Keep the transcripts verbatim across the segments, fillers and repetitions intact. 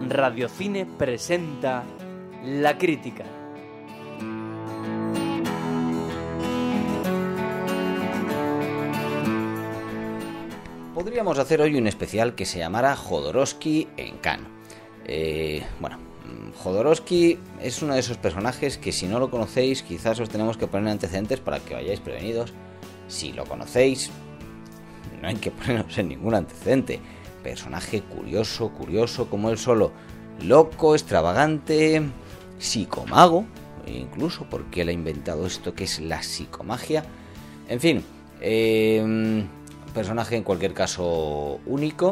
Radiocine presenta La Crítica. Podríamos hacer hoy un especial que se llamara Jodorowsky en Cannes. Eh, bueno, Jodorowsky es uno de esos personajes que si no lo conocéis quizás os tenemos que poner antecedentes para que vayáis prevenidos. Si lo conocéis, no hay que ponernos en ningún antecedente. Personaje curioso, curioso como él solo. Loco, extravagante, psicomago, incluso porque él ha inventado esto que es la psicomagia. En fin, eh, personaje en cualquier caso único.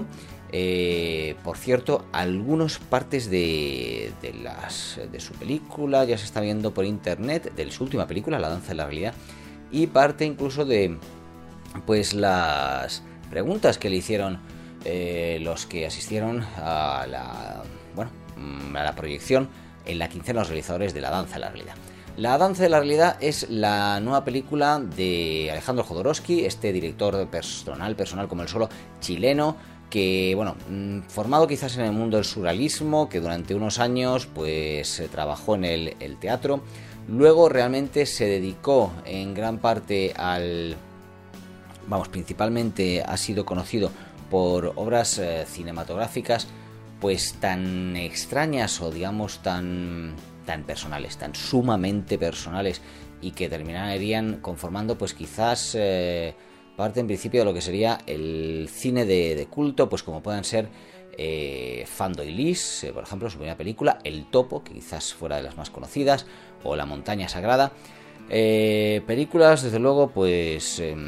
Eh, por cierto, algunas partes de, de, las, de su película ya se está viendo por internet, de su última película, La Danza de la Realidad, y parte incluso de pues las preguntas que le hicieron eh, los que asistieron a la, bueno, a la proyección en la quincena de los realizadores de La Danza de la Realidad. La Danza de la Realidad es la nueva película de Alejandro Jodorowsky, este director personal, personal como el solo, chileno, que, bueno, formado quizás en el mundo del surrealismo, que durante unos años pues trabajó en el, el teatro, luego realmente se dedicó en gran parte al, vamos, principalmente ha sido conocido por obras eh, cinematográficas pues tan extrañas o digamos tan, tan personales, tan sumamente personales y que terminarían conformando pues quizás eh, parte en principio de lo que sería el cine de, de culto, pues como puedan ser eh, Fando y Lis, eh, por ejemplo, su primera película, El Topo, que quizás fuera de las más conocidas, o La Montaña Sagrada. Eh, películas, desde luego, pues eh,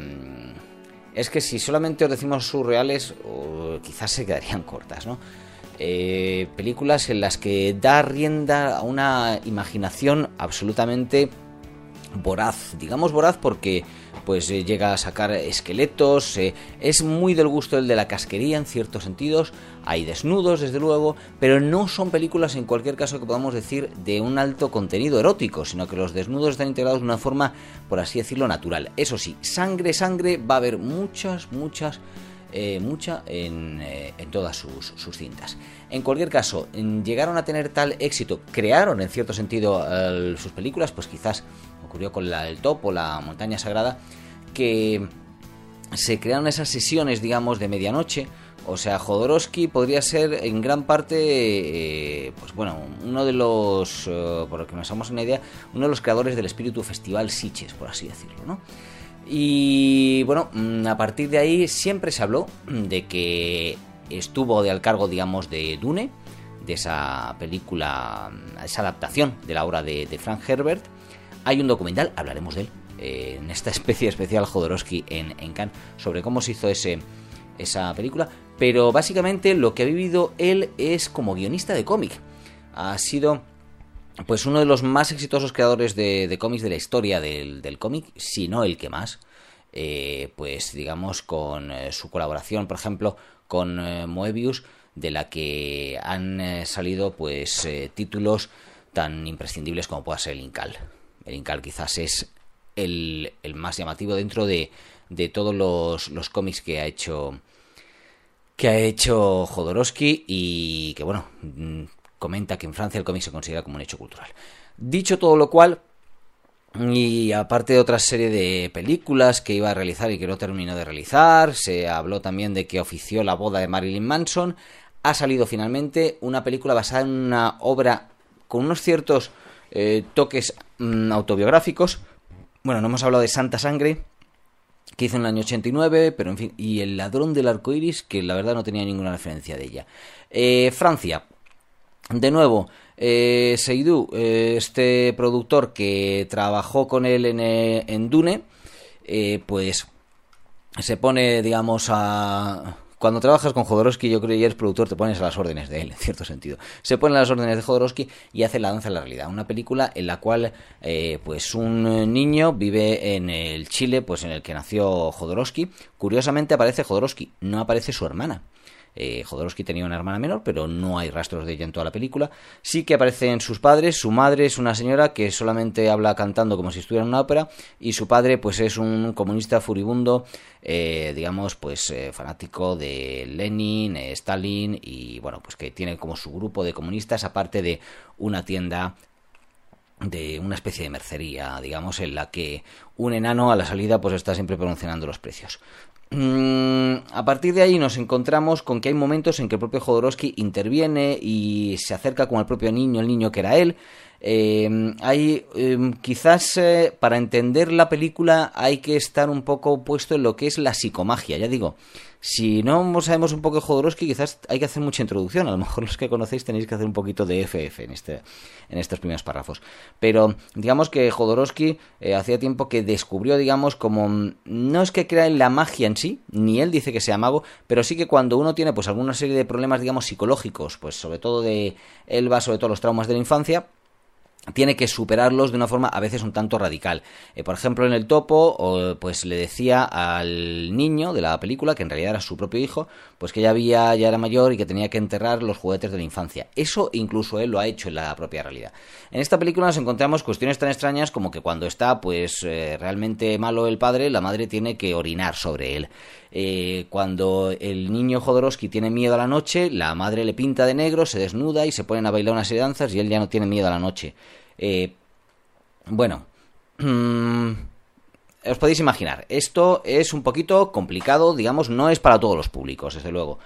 es que si solamente os decimos surreales, o quizás se quedarían cortas, ¿no? Eh, películas en las que da rienda a una imaginación absolutamente voraz, digamos voraz porque pues eh, llega a sacar esqueletos, eh, es muy del gusto el de la casquería en ciertos sentidos, hay desnudos desde luego, pero no son películas en cualquier caso que podamos decir de un alto contenido erótico, sino que los desnudos están integrados de una forma, por así decirlo, natural. Eso sí, sangre, sangre, va a haber muchas, muchas Eh, mucha en, eh, en todas sus, sus cintas. En cualquier caso, en, llegaron a tener tal éxito, crearon en cierto sentido eh, sus películas, pues quizás ocurrió con la, El Topo, La Montaña Sagrada, que se crearon esas sesiones, digamos, de medianoche. O sea, Jodorowsky podría ser en gran parte, eh, pues bueno, uno de los, eh, por lo que nos hagamos una idea, uno de los creadores del espíritu Festival Sitges, por así decirlo, ¿no? Y bueno, a partir de ahí siempre se habló de que estuvo de al cargo, digamos, de Dune, de esa película, esa adaptación de la obra de, de Frank Herbert. Hay un documental, hablaremos de él, eh, en esta especie especial Jodorowsky en, en Cannes, sobre cómo se hizo ese, esa película. Pero básicamente lo que ha vivido él es como guionista de cómic. Ha sido pues uno de los más exitosos creadores de, de cómics de la historia del, del cómic, si no el que más, eh, pues digamos con eh, su colaboración, por ejemplo, con eh, Moebius, de la que han eh, salido pues eh, títulos tan imprescindibles como pueda ser el Incal. El Incal quizás es el, el más llamativo dentro de, de todos los, los cómics que ha hecho que ha hecho Jodorowsky y que bueno, comenta que en Francia el cómic se considera como un hecho cultural. Dicho todo lo cual, y aparte de otra serie de películas que iba a realizar y que no terminó de realizar, se habló también de que ofició la boda de Marilyn Manson, ha salido finalmente una película basada en una obra con unos ciertos eh, toques mmm, autobiográficos. Bueno, no hemos hablado de Santa Sangre, que hizo en el año ochenta y nueve, pero en fin, y El Ladrón del Arco Iris, que la verdad no tenía ninguna referencia de ella. Eh, Francia. De nuevo, eh, Seydoux, eh, este productor que trabajó con él en, eh, en Dune, eh, pues se pone, digamos, a... Cuando trabajas con Jodorowsky, yo creo que eres productor, te pones a las órdenes de él, en cierto sentido. Se pone a las órdenes de Jodorowsky y hace La Danza de la Realidad, una película en la cual eh, pues un niño vive en el Chile, pues en el que nació Jodorowsky. Curiosamente aparece Jodorowsky, no aparece su hermana. Eh, Jodorowsky tenía una hermana menor, pero no hay rastros de ella en toda la película. Sí que aparecen sus padres. Su madre es una señora que solamente habla cantando como si estuviera en una ópera, y su padre pues es un comunista furibundo, eh, digamos, pues eh, fanático de Lenin, eh, Stalin, y bueno, pues que tiene como su grupo de comunistas, aparte de una tienda de una especie de mercería, digamos, en la que un enano a la salida pues está siempre promocionando los precios. Mm, a partir de ahí nos encontramos con que hay momentos en que el propio Jodorowsky interviene y se acerca con el propio niño, el niño que era él. Eh, hay eh, quizás eh, para entender la película hay que estar un poco puesto en lo que es la psicomagia. Ya digo, si no sabemos un poco de Jodorowsky, quizás hay que hacer mucha introducción. A lo mejor los que conocéis tenéis que hacer un poquito de F F en, este, en estos primeros párrafos. Pero digamos que Jodorowsky eh, hacía tiempo que descubrió, digamos, como no es que crea en la magia en sí, ni él dice que sea mago, pero sí que cuando uno tiene pues alguna serie de problemas, digamos, psicológicos, pues sobre todo de él va sobre todo los traumas de la infancia, tiene que superarlos de una forma a veces un tanto radical. Eh, por ejemplo, en El Topo, o, pues le decía al niño de la película, que en realidad era su propio hijo, pues que ya había, ya era mayor y que tenía que enterrar los juguetes de la infancia. Eso incluso él lo ha hecho en la propia realidad. En esta película nos encontramos cuestiones tan extrañas como que cuando está pues eh, realmente malo el padre, la madre tiene que orinar sobre él. Eh, cuando el niño Jodorowsky tiene miedo a la noche, la madre le pinta de negro, se desnuda y se ponen a bailar una serie de danzas y él ya no tiene miedo a la noche. Eh, bueno, mmm, os podéis imaginar, esto es un poquito complicado, digamos, no es para todos los públicos, desde luego.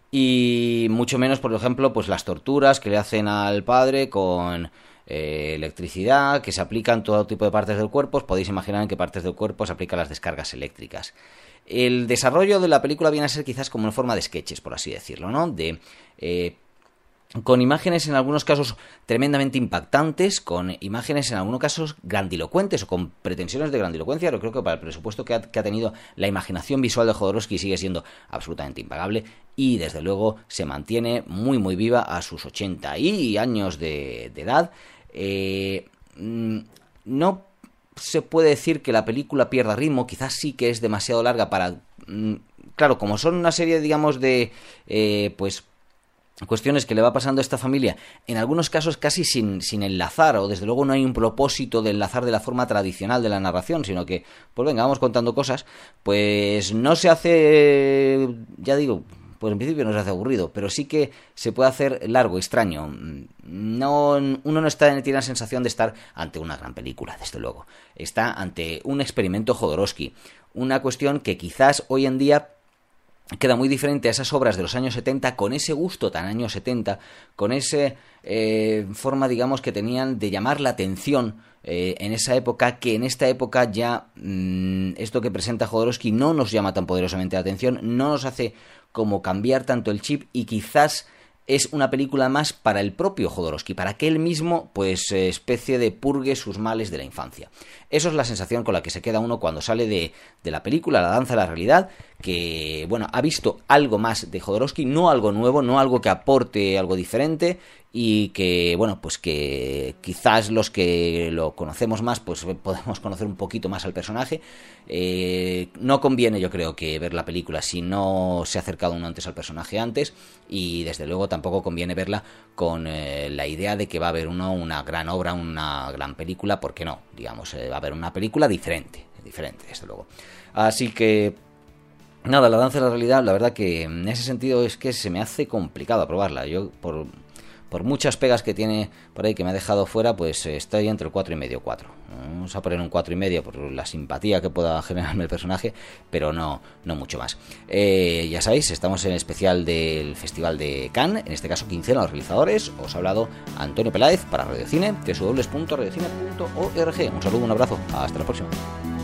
Y mucho menos, por ejemplo, pues las torturas que le hacen al padre con eh, electricidad, que se aplican todo tipo de partes del cuerpo. Os podéis imaginar en qué partes del cuerpo se aplican las descargas eléctricas. El desarrollo de la película viene a ser quizás como en forma de sketches, por así decirlo, ¿no? De eh, con imágenes en algunos casos tremendamente impactantes, con imágenes en algunos casos grandilocuentes o con pretensiones de grandilocuencia. Pero creo que para el presupuesto que ha, que ha tenido, la imaginación visual de Jodorowsky sigue siendo absolutamente impagable y desde luego se mantiene muy muy viva a sus ochenta y años de, de edad. Eh, no se puede decir que la película pierda ritmo, quizás sí que es demasiado larga para... Claro, como son una serie, digamos, de... Eh, pues... cuestiones que le va pasando a esta familia, en algunos casos casi sin, sin enlazar, o desde luego no hay un propósito de enlazar de la forma tradicional de la narración, sino que, pues venga, vamos contando cosas, pues no se hace, ya digo, pues en principio no se hace aburrido, pero sí que se puede hacer largo, extraño. No, uno no está, tiene la sensación de estar ante una gran película, desde luego. Está ante un experimento Jodorowsky, una cuestión que quizás hoy en día queda muy diferente a esas obras de los años setenta, con ese gusto tan años setenta, con esa eh, forma, digamos, que tenían de llamar la atención eh, en esa época, que en esta época ya mmm, esto que presenta Jodorowsky no nos llama tan poderosamente la atención, no nos hace como cambiar tanto el chip, y quizás es una película más para el propio Jodorowsky, para que él mismo, pues, eh, especie de purgue sus males de la infancia. Eso es la sensación con la que se queda uno cuando sale de, de la película La danza de la realidad, que, bueno, ha visto algo más de Jodorowsky, no algo nuevo, no algo que aporte algo diferente, y que, bueno, pues que quizás los que lo conocemos más, pues podemos conocer un poquito más al personaje. Eh, no conviene, yo creo, que ver la película si no se ha acercado uno antes al personaje antes, y desde luego tampoco conviene verla con eh, la idea de que va a haber uno una gran obra, una gran película, porque no, digamos, eh, va a haber una película diferente, diferente, desde luego. Así que... nada, La danza de la realidad, la verdad que en ese sentido es que se me hace complicado aprobarla. Yo, por... por muchas pegas que tiene por ahí que me ha dejado fuera, pues estoy entre el cuatro y medio, cuatro. Vamos a poner un cuatro y medio por la simpatía que pueda generarme el personaje, pero no, no mucho más. Eh, ya sabéis, estamos en el especial del Festival de Cannes, en este caso quincena de los realizadores. Os ha hablado Antonio Peláez para Radio Cine, doble u doble u doble u punto radio cine punto org. Un saludo, un abrazo, hasta la próxima.